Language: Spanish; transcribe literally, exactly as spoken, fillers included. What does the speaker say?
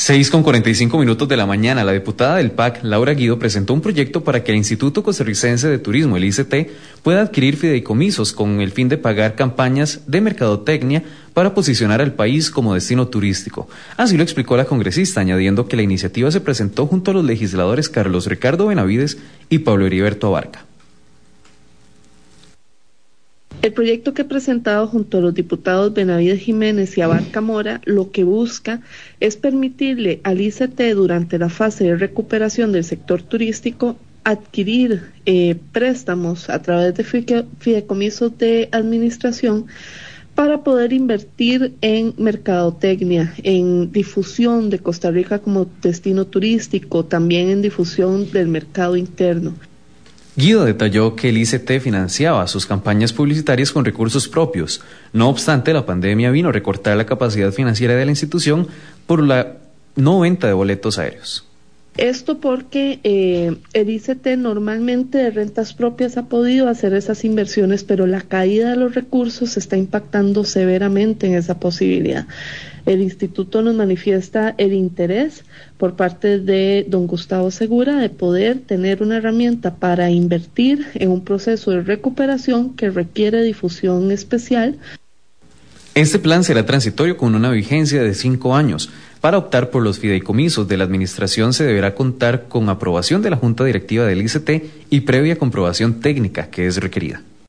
seis con cuarenta y cinco minutos de la mañana, la diputada del P A C, Laura Guido, presentó un proyecto para que el Instituto Costarricense de Turismo, el I C T, pueda adquirir fideicomisos con el fin de pagar campañas de mercadotecnia para posicionar al país como destino turístico. Así lo explicó la congresista, añadiendo que la iniciativa se presentó junto a los legisladores Carlos Ricardo Benavides y Pablo Heriberto Abarca. El proyecto que he presentado junto a los diputados Benavides Jiménez y Abarca Mora lo que busca es permitirle al I C T durante la fase de recuperación del sector turístico adquirir eh, préstamos a través de fideicomisos de administración para poder invertir en mercadotecnia, en difusión de Costa Rica como destino turístico, también en difusión del mercado interno. Guido detalló que el I C T financiaba sus campañas publicitarias con recursos propios. No obstante, la pandemia vino a recortar la capacidad financiera de la institución por la no venta de boletos aéreos. Esto porque eh, el I C T normalmente de rentas propias ha podido hacer esas inversiones, pero la caída de los recursos está impactando severamente en esa posibilidad. El instituto nos manifiesta el interés por parte de don Gustavo Segura de poder tener una herramienta para invertir en un proceso de recuperación que requiere difusión especial. Este plan será transitorio con una vigencia de cinco años. Para optar por los fideicomisos de la administración se deberá contar con aprobación de la Junta Directiva del I C T y previa comprobación técnica que es requerida.